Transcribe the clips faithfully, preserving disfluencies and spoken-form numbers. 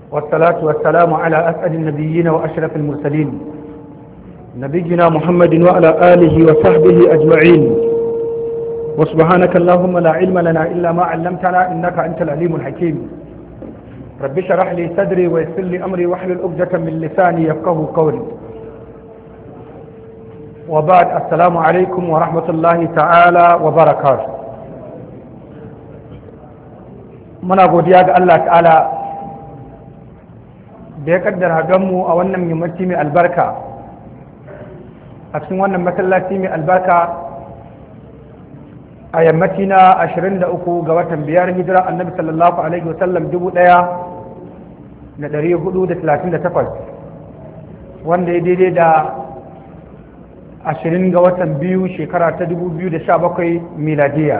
والصلاة والسلام على أسعد النبيين وأشرف المرسلين نبينا محمد وعلى آله وصحبه أجمعين وسبحانك اللهم لا علم لنا إلا ما علمتنا إنك أنت العليم الحكيم رب اشرح لي صدري ويسر لي أمري واحلل عقدة من لساني يفقهوا قولي وبعد السلام عليكم ورحمة الله تعالى وبركاته muna godiya ga Allah ta'ala da ya kaddara mu a wannan yammaci mai albarka a cikin wannan masallaci mai albarka a yammaci na ashirin da uku ga watan biyar hijira annabi sallallahu alaihi wasallam dubu ɗaya da ɗari hudu da talatin da takwas wanda ya daidai da ashirin ga watan biyu shekara ta dubu biyu da sha bakwai miladiya.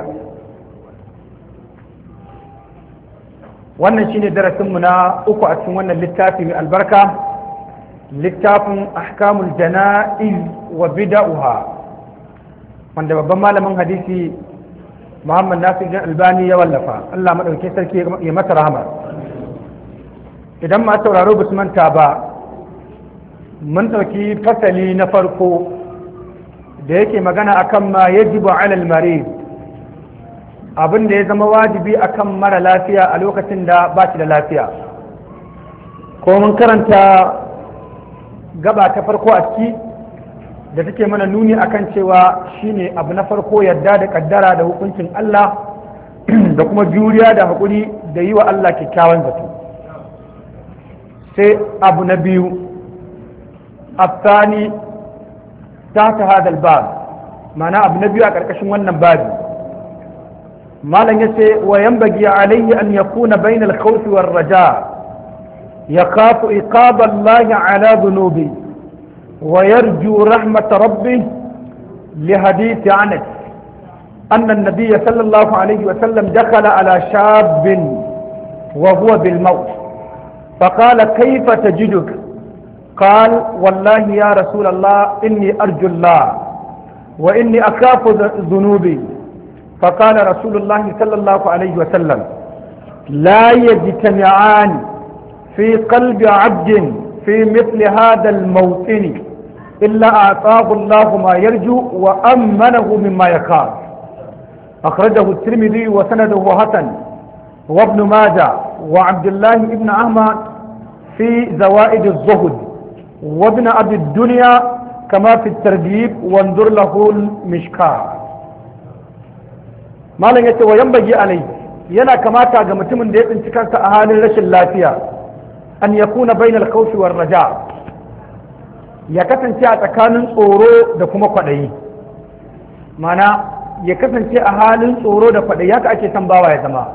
Wannan shine darasinmu na uku a cikin wannan littafi mai albarka, littafin ahkamul jana'iz wa bida'uha, wanda babban malamin hadisi Muhammad Nasir Jan Albani ya wallafa. Allah madauke sarki ya masa rahama. Idan ma sauraro basu manta ba, mun ɗauki fasali na farko da yake magana akan ma yajibu alal marid, abin da ya zama wajibi akan mara lafiya a lokacin da ba shi da lafiya. Ko mun karanta gaba ta farko a ciki da take mana nuni akan cewa shine abu na farko yadda da kaddara da hukuncin Allah da kuma juriya da haƙuri da yi wa Allah kyakkyawan zato. Sai abu na biyu الثاني تحت هذا الباب معنى ابن نبي أكركشن wannan babi malan yace wa yanbaghi alayhi an yakuna bayna al-khawf war-raja yakhafu iqab Allah ala dhunubi wa yarju rahmat rabbih li hadith Anas anna an-nabiy sallallahu alayhi wa sallam dakhala ala shab wa huwa bil maut فقال كيف تجدك قال والله يا رسول الله إني أرجو الله وإني أخاف ذنوبي فقال رسول الله صلى الله عليه وسلم لا يجتمعان في قلب عبد في مثل هذا الموطن إلا أعطاه الله ما يرجو وأمنه مما يخاف. أخرجه الترمذي وسنده حسن وابن ماجه وعبد الله بن أحمد في زوائد الزهد وابن أبي الدنيا كما في الترغيب وانظر له المشكاة. malam yace wa yanbaghi alai yana kamata ga mutumin da ya tsinci kansa a halin rashin lafiya an yakuna bainal khawfi war raja, ya kasance a tsakanin tsoro da kuma kwaɗayi. mana ya kasance a halin tsoro da kwaɗayi, haka ake son bawa ya zama.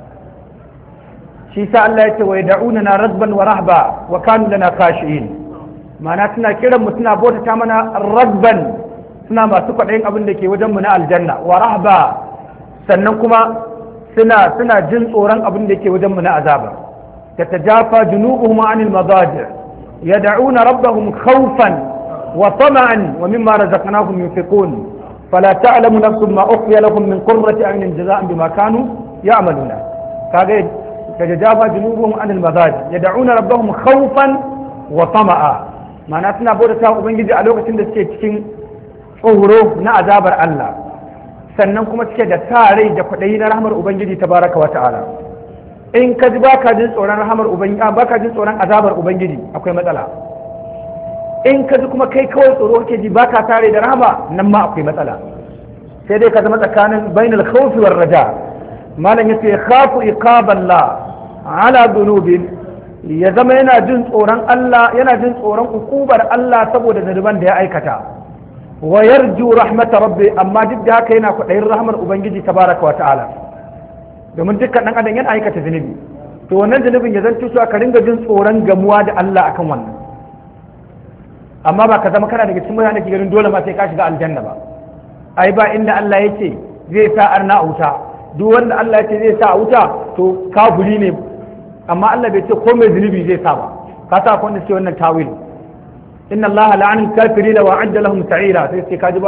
shi sa Allah yace wa yad'una na radban wa rahba wa kanu lana khashi'in, mana suna kiran mu suna bautata mana radban, suna masu kwaɗayin abin da ke wajen mu na aljanna, wa rahba sannan kuma suna suna jin tsoron abin da ke wajen mu na azaba. tatajafa junubuhum anil madaji' yad'una rabbahum khawfan wa tama'an wa mimma razaqnahum yunfiqun fala ta'lamu nafsun ma ukhfiya lahum min qurrati a'yunin jazaa'an bima kanu ya'maluna. kaga tatajafa junubuhum anil madaji' yad'una rabbahum khawfan wa tama'a, ma'ana suna bauta ubangiji a lokacin da suke cikin tsoro na azabar Allah, sannan kuma suke da sa rai da kwaɗayi na rahmar ubangiji tabaraka wa ta'ala. in ka ji baka jin tsoron rahmar ubangiji baka jin tsoron azabar ubangiji akwai matsala. in ka ji kuma kai kawai tsoro kake ji baka tare da rahama, nan ma akwai matsala. sai dai ka zama tsakanin bainal khawfi war raja. malam yace khafu iqaballah ala dhunubin, ya zama yana jin tsoron Allah, yana jin tsoron ukubar Allah saboda zanuban da ya aikata. wa yarju rahmata rabbi, amma duk da haka yana kwaɗayin rahmar ubangiji tabaraka wa ta'ala, domin dukkan ɗan adam yana aikata zunubi. to wannan zunubin ya zanto su aka ringa jin tsoron gamuwa da Allah akan wannan. amma ba ka zama kana daga cikin mutane ke ganin dole ma sai ka shiga aljanna ba. ai ba inda Allah yake zai sa arna a wuta, duk wanda Allah yake zai sa a wuta to kafiri ne, amma Allah bai ce ko mai zunubi zai sa ba. ka sa ko wanda ce wannan tawil, inna Allah la'ana al-kafirina wa a'adda lahum sa'ira, sai sai kaji ba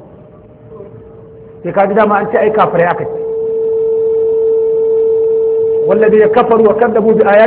sai kaji dama an ce ai kafirai aka ce والذين كفروا وكذبوا بآيات